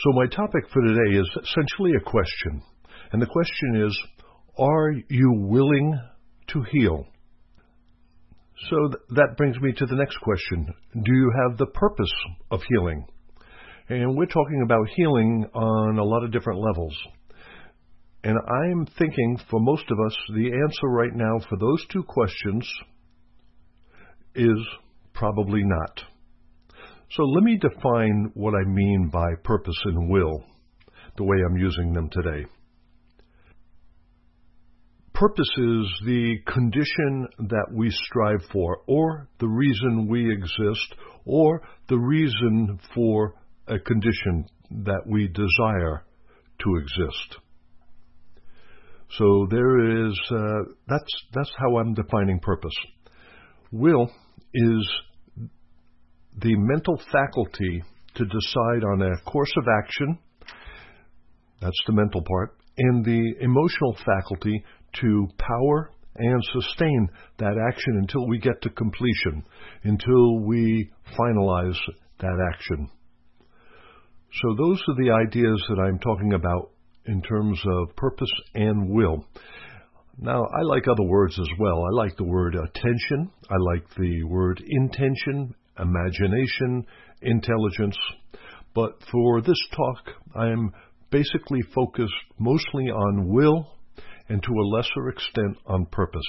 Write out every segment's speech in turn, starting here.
So my topic for today is essentially a question. And the question is, are you willing to heal? So that brings me to the next question. Do you have the purpose of healing? And we're talking about healing on a lot of different levels. And I'm thinking for most of us, the answer right now for those two questions is probably not. So let me define what I mean by purpose and will, the way I'm using them today. Purpose is the condition that we strive for, or the reason we exist, or the reason for a condition that we desire to exist. So there is, that's how I'm defining purpose. Will is the mental faculty to decide on a course of action, that's the mental part, and the emotional faculty to power and sustain that action until we get to completion, until we finalize that action. So those are the ideas that I'm talking about in terms of purpose and will. Now, I like other words as well. I like the word attention. I like the word intention, imagination, intelligence. But for this talk, I'm basically focused mostly on will and to a lesser extent on purpose.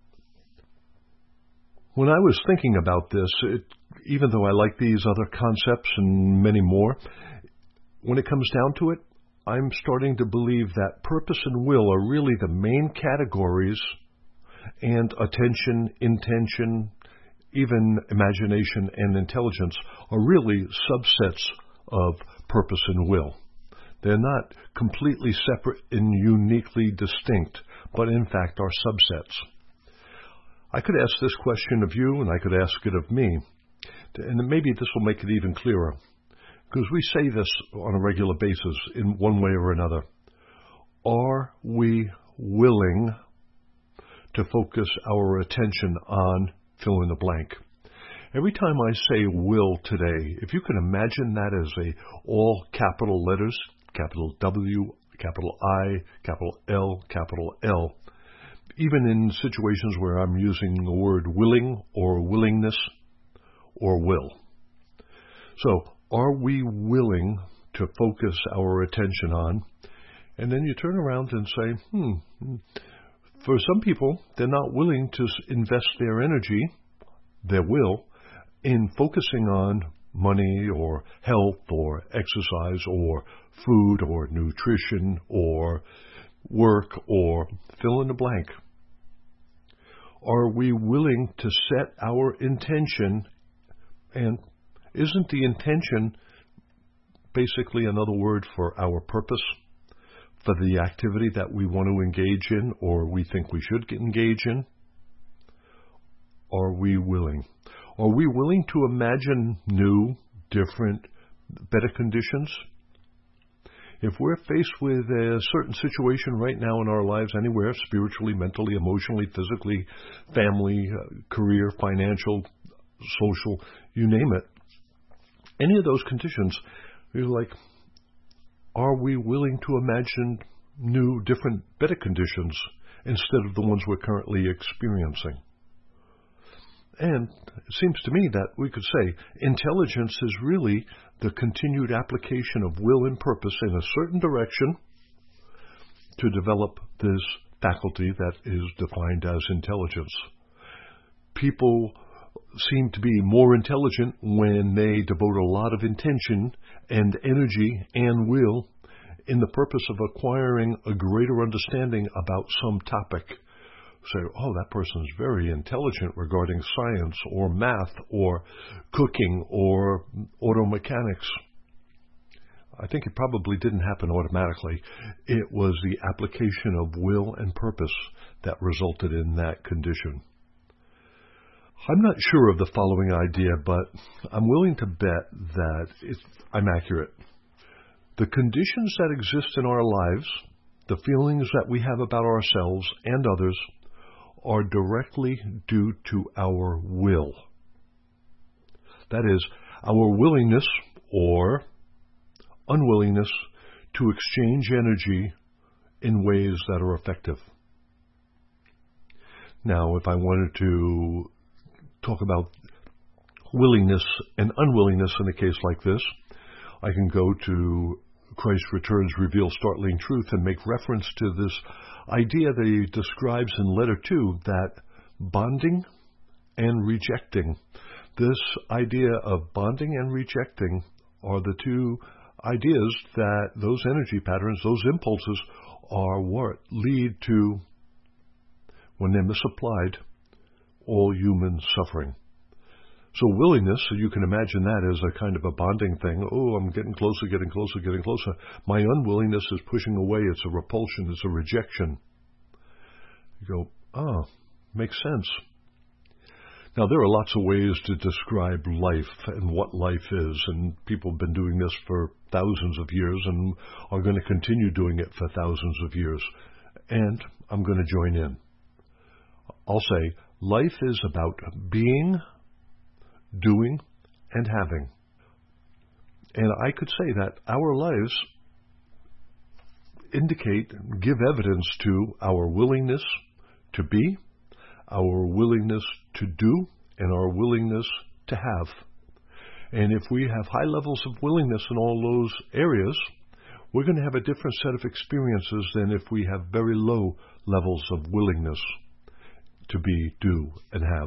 When I was thinking about this, even though I like these other concepts and many more, when it comes down to it, I'm starting to believe that purpose and will are really the main categories, and attention, intention, even imagination and intelligence are really subsets of purpose and will. They're not completely separate and uniquely distinct, but in fact are subsets. I could ask this question of you, and I could ask it of me, and maybe this will make it even clearer. Because we say this on a regular basis in one way or another. Are we willing to focus our attention on fill in the blank? Every time I say will today, if you can imagine that as all capital letters, capital W, capital I, capital L, capital L, even in situations where I'm using the word willing or willingness or will. So, are we willing to focus our attention on? And then you turn around and say, for some people, they're not willing to invest their energy, their will, in focusing on money or health or exercise or food or nutrition or work or fill in the blank. Are we willing to set our intention, and isn't the intention basically another word for our purpose, for the activity that we want to engage in or we think we should engage in? Are we willing? Are we willing to imagine new, different, better conditions? If we're faced with a certain situation right now in our lives, anywhere, spiritually, mentally, emotionally, physically, family, career, financial, social, you name it, any of those conditions, you're like, are we willing to imagine new, different, better conditions instead of the ones we're currently experiencing? And it seems to me that we could say intelligence is really the continued application of will and purpose in a certain direction to develop this faculty that is defined as intelligence. People seem to be more intelligent when they devote a lot of intention and energy and will in the purpose of acquiring a greater understanding about some topic. Say, oh, that person is very intelligent regarding science or math or cooking or auto mechanics. I think it probably didn't happen automatically. It was the application of will and purpose that resulted in that condition. I'm not sure of the following idea, but I'm willing to bet that I'm accurate. The conditions that exist in our lives, the feelings that we have about ourselves and others, are directly due to our will. That is, our willingness or unwillingness to exchange energy in ways that are effective. Now, if I wanted to talk about willingness and unwillingness in a case like this, I can go to Christ Returns, Reveal Startling Truth and make reference to this idea that he describes in letter 2, that bonding and rejecting. This idea of bonding and rejecting are the two ideas that those energy patterns, those impulses, are what lead to, when they're misapplied, all human suffering. So willingness, so you can imagine that as a kind of a bonding thing. Oh, I'm getting closer, getting closer, getting closer. My unwillingness is pushing away. It's a repulsion. It's a rejection. You go, makes sense. Now, there are lots of ways to describe life and what life is, and people have been doing this for thousands of years and are going to continue doing it for thousands of years. And I'm going to join in. I'll say life is about being, doing, and having. And I could say that our lives indicate, give evidence to our willingness to be, our willingness to do, and our willingness to have. And if we have high levels of willingness in all those areas, we're going to have a different set of experiences than if we have very low levels of willingness to be, do, and have.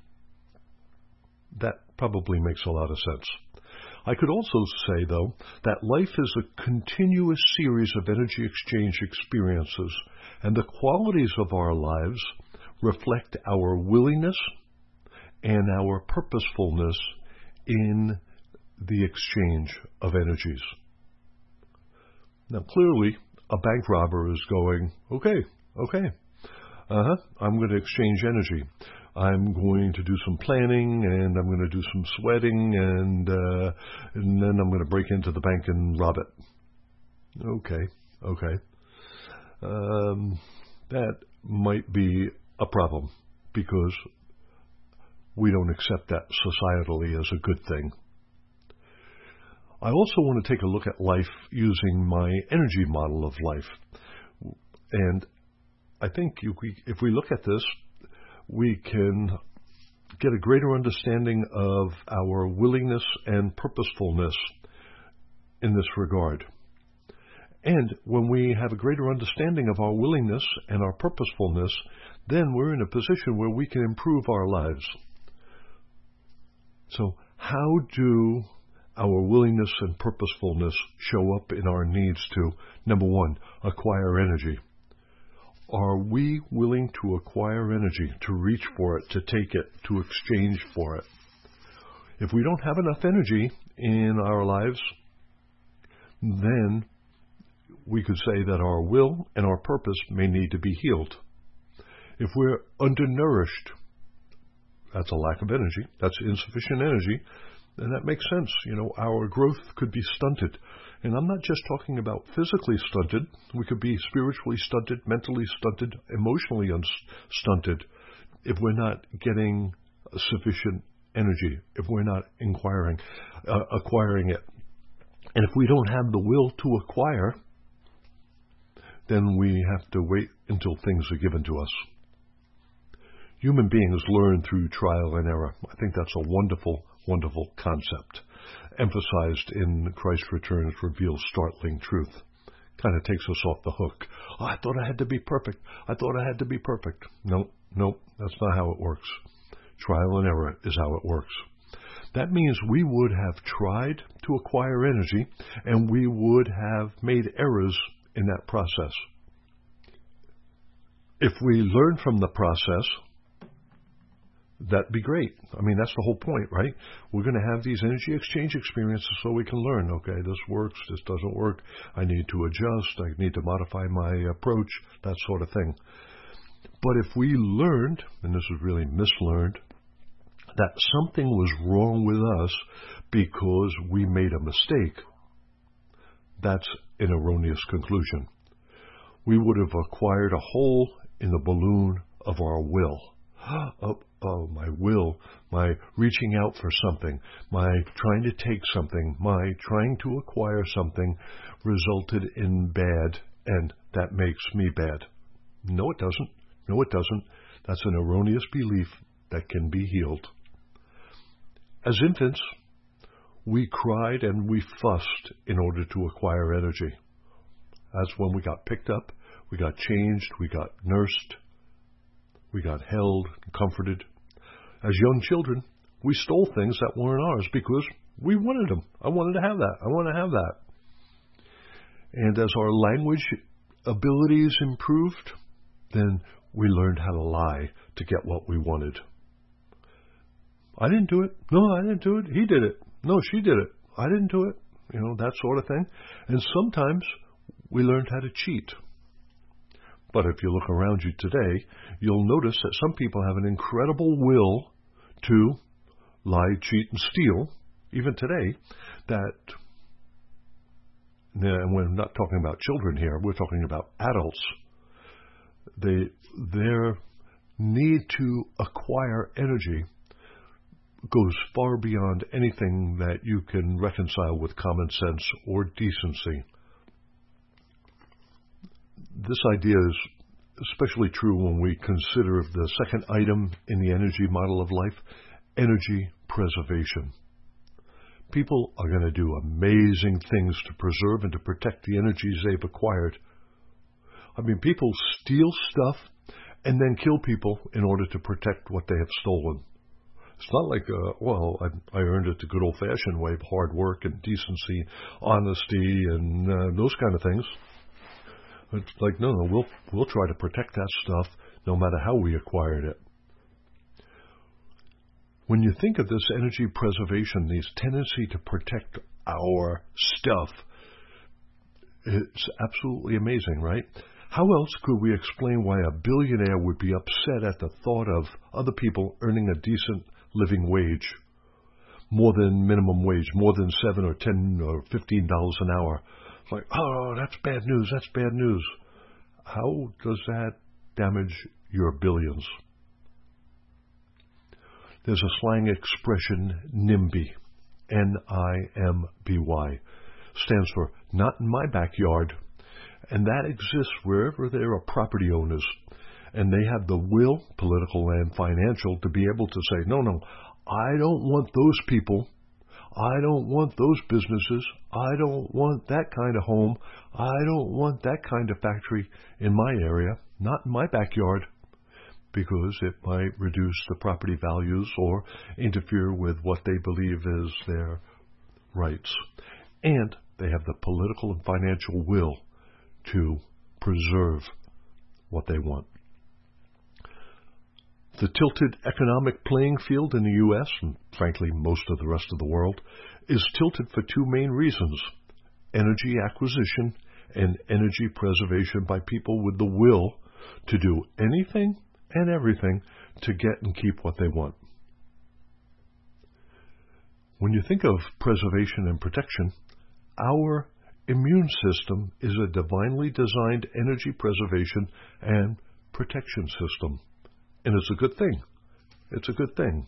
That probably makes a lot of sense. I could also say, though, that life is a continuous series of energy exchange experiences, and the qualities of our lives reflect our willingness and our purposefulness in the exchange of energies. Now, clearly, a bank robber is going, okay, I'm going to exchange energy. I'm going to do some planning, and I'm going to do some sweating, and then I'm going to break into the bank and rob it. Okay. That might be a problem, because we don't accept that societally as a good thing. I also want to take a look at life using my energy model of life. And I think if we look at this, we can get a greater understanding of our willingness and purposefulness in this regard. And when we have a greater understanding of our willingness and our purposefulness, then we're in a position where we can improve our lives. So how do our willingness and purposefulness show up in our needs to, number one, acquire energy? Are we willing to acquire energy, to reach for it, to take it, to exchange for it? If we don't have enough energy in our lives, then we could say that our will and our purpose may need to be healed. If we're undernourished, that's a lack of energy, that's insufficient energy, then that makes sense. Our growth could be stunted. And I'm not just talking about physically stunted. We could be spiritually stunted, mentally stunted, emotionally stunted if we're not getting sufficient energy, if we're not acquiring it. And if we don't have the will to acquire, then we have to wait until things are given to us. Human beings learn through trial and error. I think that's a wonderful, wonderful concept, emphasized in Christ Returns, Reveal Startling Truth. Kind of takes us off the hook. I thought I had to be perfect. No, that's not how it works. Trial and error is how it works. That means we would have tried to acquire energy, and we would have made errors in that process. If we learn from the process, that'd be great. I mean, that's the whole point, right? We're going to have these energy exchange experiences so we can learn, okay, this works, this doesn't work, I need to adjust, I need to modify my approach, that sort of thing. But if we learned, and this is really mislearned, that something was wrong with us because we made a mistake, that's an erroneous conclusion. We would have acquired a hole in the balloon of our will. Oh, my will, my reaching out for something, my trying to take something, my trying to acquire something resulted in bad, and that makes me bad. No, it doesn't. No, it doesn't. That's an erroneous belief that can be healed. As infants, we cried and we fussed in order to acquire energy. That's when we got picked up, we got changed, we got nursed, we got held, comforted. As young children, we stole things that weren't ours because we wanted them. I wanted to have that. I want to have that. And as our language abilities improved, then we learned how to lie to get what we wanted. I didn't do it. No, I didn't do it. He did it. No, she did it. I didn't do it. That sort of thing. And sometimes we learned how to cheat. But if you look around you today, you'll notice that some people have an incredible will to lie, cheat, and steal, even today, and we're not talking about children here, we're talking about adults. Their need to acquire energy goes far beyond anything that you can reconcile with common sense or decency. This idea is especially true when we consider the second item in the energy model of life, energy preservation. People are going to do amazing things to preserve and to protect the energies they've acquired. I mean, people steal stuff and then kill people in order to protect what they have stolen. It's not like, I earned it the good old-fashioned way of hard work and decency, honesty, and those kind of things. It's like, no, we'll try to protect that stuff no matter how we acquired it. When you think of this energy preservation, this tendency to protect our stuff, it's absolutely amazing, right? How else could we explain why a billionaire would be upset at the thought of other people earning a decent living wage, more than minimum wage, more than $7 or $10 or $15 an hour? It's like, oh, that's bad news, that's bad news. How does that damage your billions? There's a slang expression, NIMBY, N-I-M-B-Y, stands for not in my backyard. And that exists wherever there are property owners. And they have the will, political and financial, to be able to say, no, I don't want those people. I don't want those businesses. I don't want that kind of home. I don't want that kind of factory in my area, not in my backyard, because it might reduce the property values or interfere with what they believe is their rights. And they have the political and financial will to preserve what they want. The tilted economic playing field in the U.S., and frankly most of the rest of the world, is tilted for two main reasons: energy acquisition and energy preservation by people with the will to do anything and everything to get and keep what they want. When you think of preservation and protection, our immune system is a divinely designed energy preservation and protection system. And it's a good thing. It's a good thing.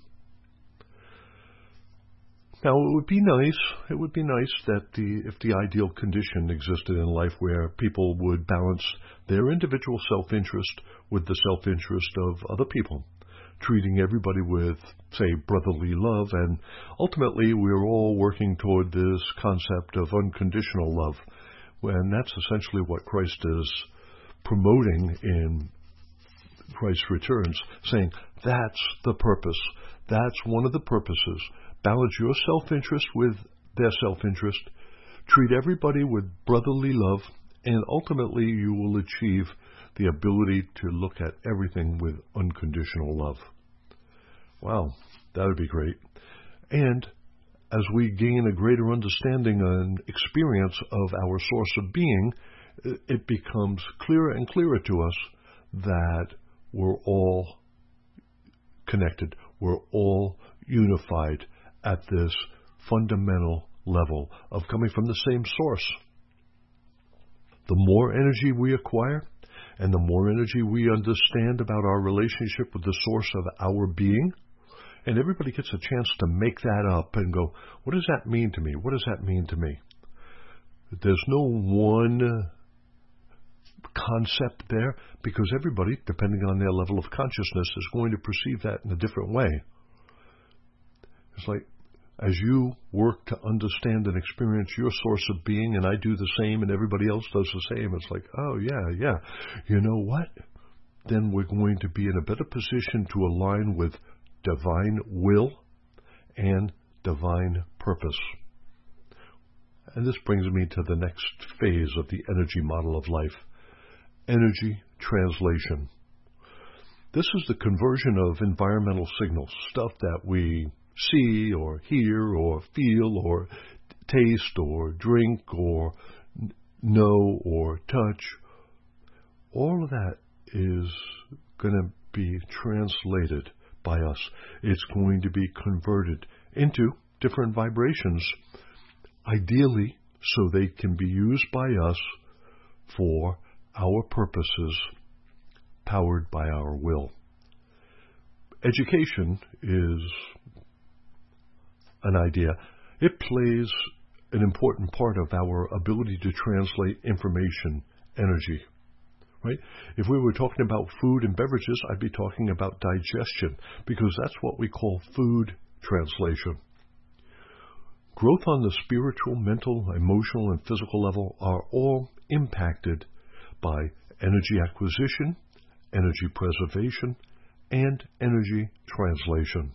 Now, it would be nice that if the ideal condition existed in life where people would balance their individual self-interest with the self-interest of other people, treating everybody with, say, brotherly love, and ultimately we're all working toward this concept of unconditional love, and that's essentially what Christ is promoting in Christ's returns, saying that's the purpose. That's one of the purposes. Balance your self-interest with their self-interest. Treat everybody with brotherly love, and ultimately you will achieve the ability to look at everything with unconditional love. Wow, that would be great. And as we gain a greater understanding and experience of our source of being, it becomes clearer and clearer to us that we're all connected. We're all unified at this fundamental level of coming from the same source. The more energy we acquire, And the more energy we understand about our relationship with the source of our being, and everybody gets a chance to make that up and go, what does that mean to me? What does that mean to me? There's no one concept there, because everybody, depending on their level of consciousness, is going to perceive that in a different way. It's like, as you work to understand and experience your source of being, and I do the same, and everybody else does the same, it's like, oh, yeah. You know what? Then we're going to be in a better position to align with divine will and divine purpose. And this brings me to the next phase of the energy model of life, energy translation. This is the conversion of environmental signals, stuff that we see or hear or feel or taste or drink or know or touch. All of that is going to be translated by us. It's going to be converted into different vibrations, ideally so they can be used by us for our purposes, powered by our will. Education is an idea. It plays an important part of our ability to translate information, energy. Right? If we were talking about food and beverages, I'd be talking about digestion, because that's what we call food translation. Growth on the spiritual, mental, emotional, and physical level are all impacted by energy acquisition, energy preservation, and energy translation.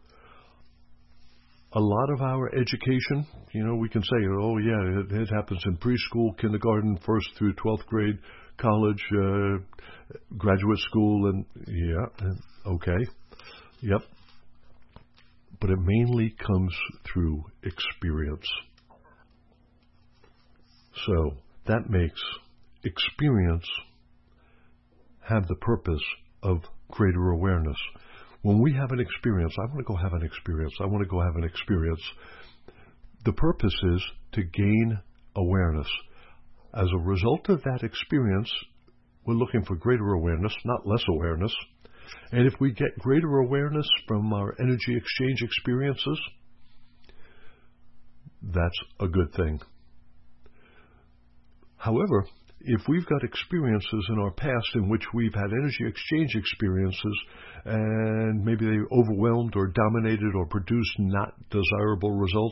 A lot of our education, we can say, oh yeah, it happens in preschool, kindergarten, 1st through 12th grade, college, graduate school, and okay, yep. But it mainly comes through experience. So that makes experience have the purpose of greater awareness. When we have an experience, I want to go have an experience. I want to go have an experience. The purpose is to gain awareness. As a result of that experience, we're looking for greater awareness, not less awareness. And if we get greater awareness from our energy exchange experiences, that's a good thing. However, if we've got experiences in our past in which we've had energy exchange experiences and maybe they overwhelmed or dominated or produced not desirable results,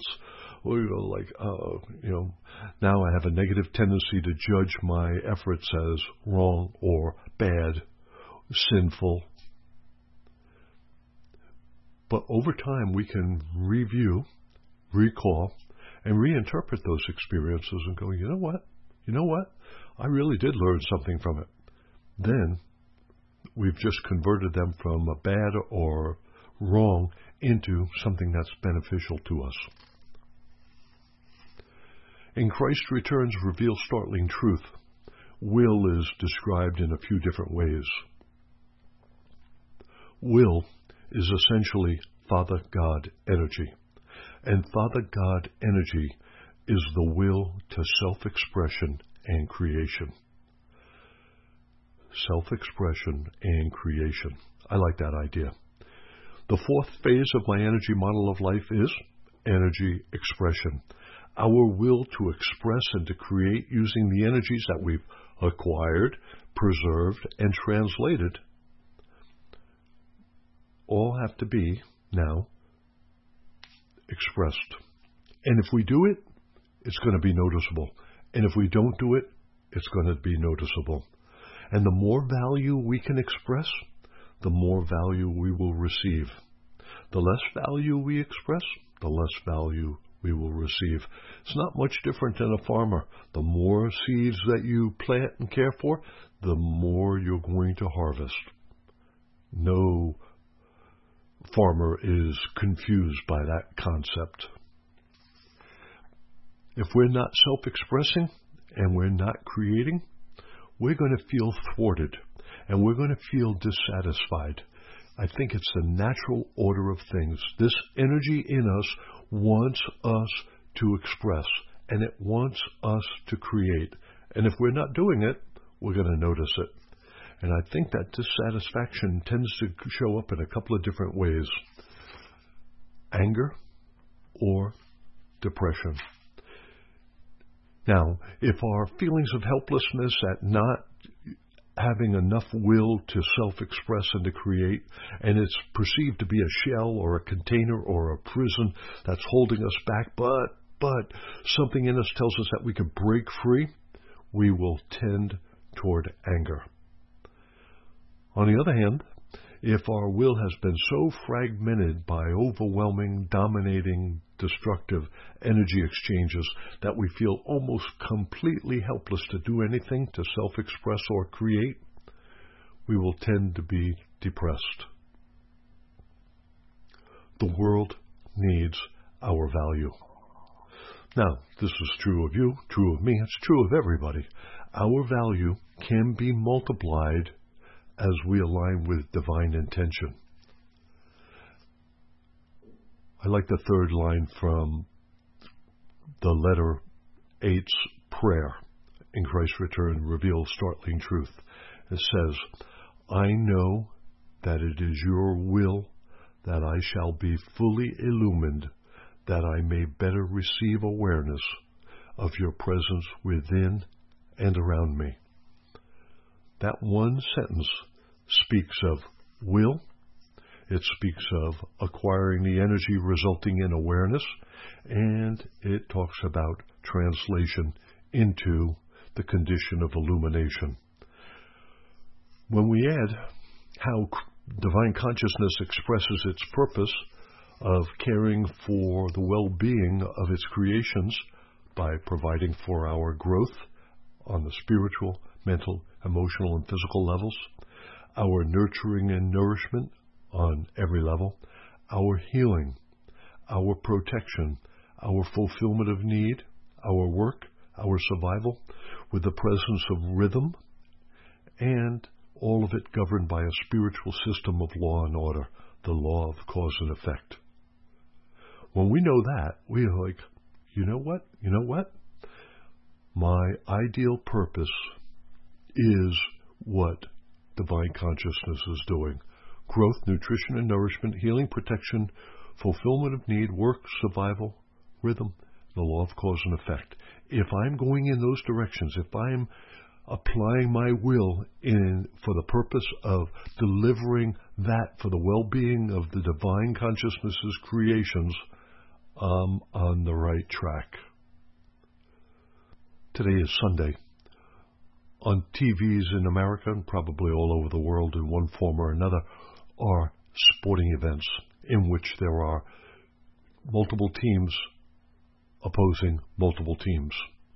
now I have a negative tendency to judge my efforts as wrong or bad, sinful. But over time we can review, recall, and reinterpret those experiences and go, you know what? I really did learn something from it. Then we've just converted them from a bad or wrong into something that's beneficial to us. In Christ's returns reveals startling truth. Will is described in a few different ways. Will is essentially Father God energy. And Father God energy is the will to self-expression and creation. Self-expression and creation. I like that idea. The fourth phase of my energy model of life is energy expression. Our will to express and to create using the energies that we've acquired, preserved, and translated all have to be now expressed. And if we do it, it's going to be noticeable. And if we don't do it, it's going to be noticeable. And the more value we can express, the more value we will receive. The less value we express, the less value we will receive. It's not much different than a farmer. The more seeds that you plant and care for, the more you're going to harvest. No farmer is confused by that concept. If we're not self-expressing and we're not creating, we're going to feel thwarted and we're going to feel dissatisfied. I think it's the natural order of things. This energy in us wants us to express, and it wants us to create. And if we're not doing it, we're going to notice it. And I think that dissatisfaction tends to show up in a couple of different ways. Anger or depression. Now, if our feelings of helplessness at not having enough will to self-express and to create, and it's perceived to be a shell or a container or a prison that's holding us back, but something in us tells us that we could break free, we will tend toward anger. On the other hand, if our will has been so fragmented by overwhelming, dominating, destructive energy exchanges that we feel almost completely helpless to do anything, to self-express or create, we will tend to be depressed. The world needs our value. Now, this is true of you, true of me, it's true of everybody. Our value can be multiplied as we align with divine intention. I like the third line from the letter 8's prayer in Christ's return reveals startling truth. It says, I know that it is your will that I shall be fully illumined, that I may better receive awareness of your presence within and around me. That one sentence speaks of will. It speaks of acquiring the energy resulting in awareness, and it talks about translation into the condition of illumination. When we add how divine consciousness expresses its purpose of caring for the well-being of its creations by providing for our growth on the spiritual, mental, emotional, and physical levels, our nurturing and nourishment on every level, our healing, our protection, our fulfillment of need, our work, our survival, with the presence of rhythm, and all of it governed by a spiritual system of law and order, the law of cause and effect. When we know that, we are like, you know what? My ideal purpose is what divine consciousness is doing. Growth, nutrition and nourishment, healing, protection, fulfillment of need, work, survival, rhythm, the law of cause and effect. If I'm going in those directions, if I'm applying my will in for the purpose of delivering that for the well-being of the divine consciousness's creations, I'm on the right track. Today is Sunday. On TVs in America and probably all over the world in one form or another are sporting events in which there are multiple teams opposing multiple teams.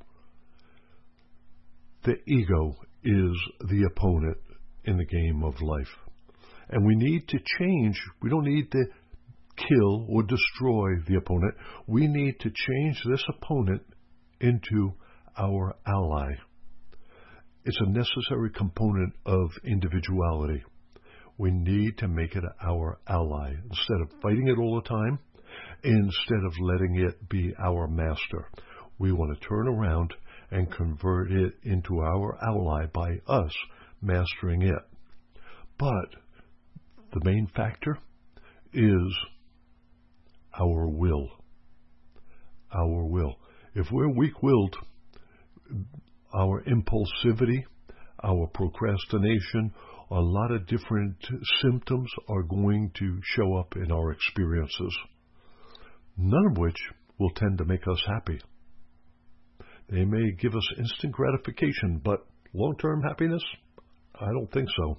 The ego is the opponent in the game of life. And we need to change. We don't need to kill or destroy the opponent. We need to change this opponent into our ally. It's a necessary component of individuality. We need to make it our ally. Instead of fighting it all the time, instead of letting it be our master, we want to turn around and convert it into our ally by us mastering it. But the main factor is our will. Our will. If we're weak-willed, our impulsivity, our procrastination, a lot of different symptoms are going to show up in our experiences, none of which will tend to make us happy. They may give us instant gratification, but long-term happiness? I don't think so.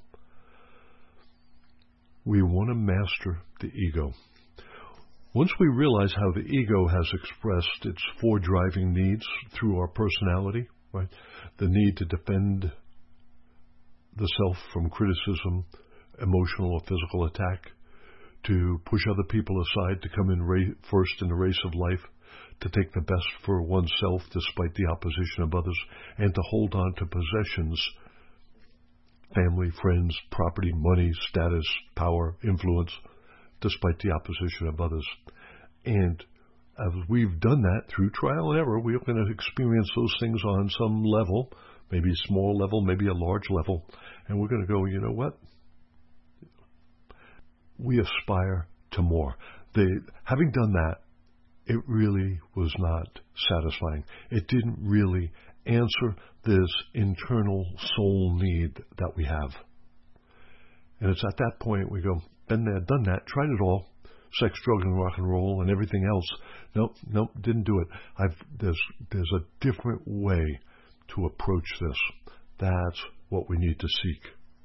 We want to master the ego. Once we realize how the ego has expressed its four driving needs through our personality, right? The need to defend the self from criticism, emotional or physical attack, to push other people aside, to come in first in the race of life, to take the best for oneself despite the opposition of others, and to hold on to possessions, family, friends, property, money, status, power, influence, despite the opposition of others. And as we've done that through trial and error, we're going to experience those things on some level, maybe a small level, maybe a large level, and we're going to go, you know what? We aspire to more. Having done that, it really was not satisfying. It didn't really answer this internal soul need that we have. And it's at that point we go, been there, done that, tried it all, sex, drugs, and rock and roll, and everything else. Nope, didn't do it. There's a different way to approach this. That's what we need to seek.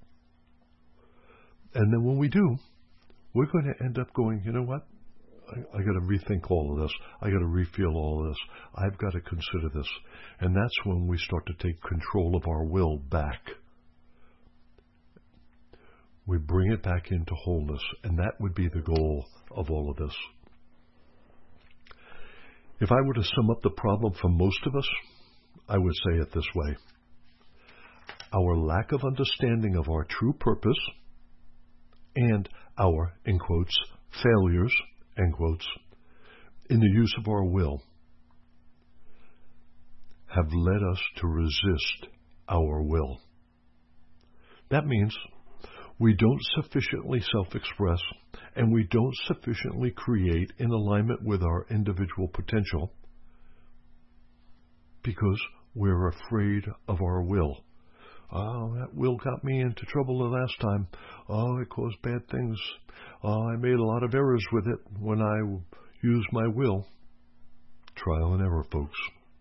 And then when we do, we're going to end up going, you know what? I got to rethink all of this. I got to refeel all of this. I've got to consider this. And that's when we start to take control of our will back. We bring it back into wholeness, and that would be the goal of all of this. If I were to sum up the problem for most of us, I would say it this way. Our lack of understanding of our true purpose and our, in quotes, failures, end quotes, in the use of our will have led us to resist our will. That means we don't sufficiently self-express and we don't sufficiently create in alignment with our individual potential because we're afraid of our will. Oh, that will got me into trouble the last time. Oh, it caused bad things. Oh, I made a lot of errors with it when I used my will. Trial and error, folks.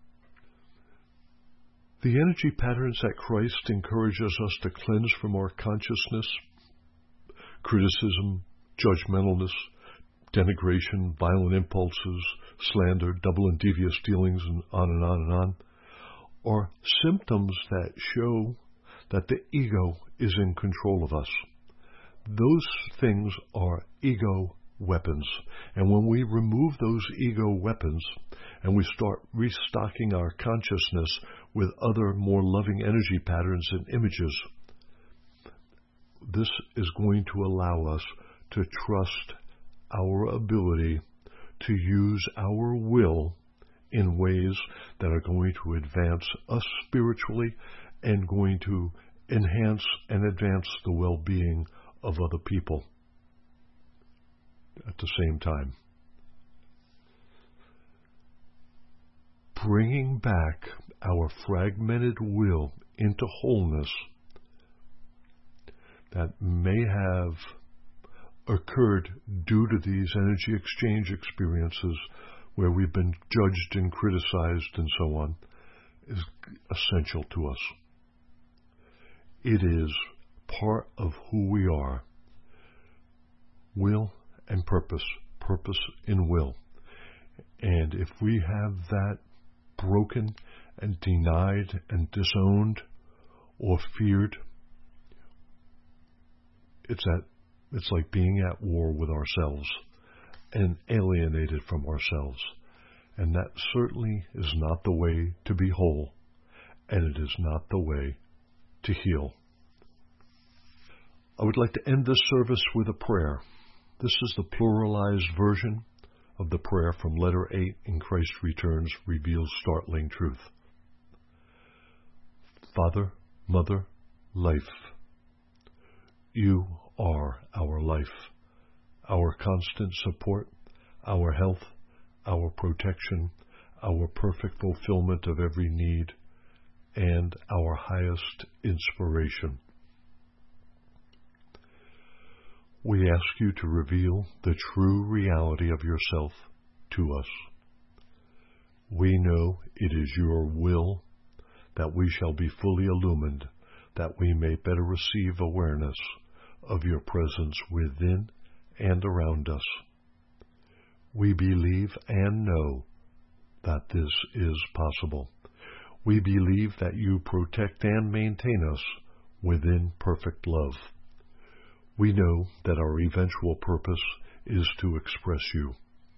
The energy patterns that Christ encourages us to cleanse from our consciousness, criticism, judgmentalness, denigration, violent impulses, slander, double and devious dealings, and on and on and on, are symptoms that show that the ego is in control of us. Those things are ego weapons. And when we remove those ego weapons and we start restocking our consciousness with other more loving energy patterns and images, this is going to allow us to trust our ability to use our will in ways that are going to advance us spiritually and going to enhance and advance the well-being of other people at the same time. Bringing back our fragmented will into wholeness that may have occurred due to these energy exchange experiences where we've been judged and criticized and so on, is essential to us. It is part of who we are. Will and purpose. Purpose in will. And if we have that broken and denied and disowned or feared, it's like being at war with ourselves and alienated from ourselves. And that certainly is not the way to be whole, and it is not the way to heal. I would like to end this service with a prayer. This is the pluralized version of the prayer from Letter 8 in Christ Returns Reveals Startling Truth. Father, Mother, Life, you are our life, our constant support, our health, our protection, our perfect fulfillment of every need, and our highest inspiration. We ask you to reveal the true reality of yourself to us. We know it is your will that we shall be fully illumined, that we may better receive awareness of your presence within and around us. We believe and know that this is possible. We believe that you protect and maintain us within perfect love. We know that our eventual purpose is to express you.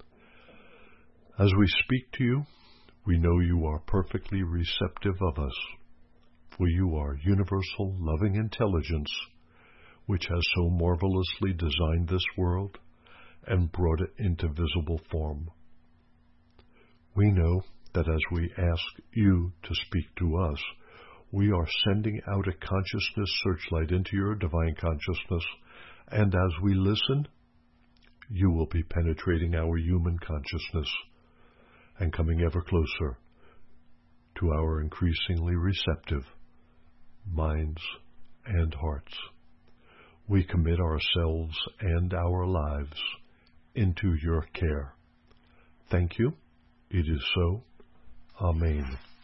As we speak to you, we know you are perfectly receptive of us, for you are universal loving intelligence, which has so marvelously designed this world and brought it into visible form. We know that as we ask you to speak to us, We are sending out a consciousness searchlight into your divine consciousness, and as we listen, you will be penetrating our human consciousness and coming ever closer to our increasingly receptive minds and hearts. We commit ourselves and our lives into your care. Thank you. It is so. Amen.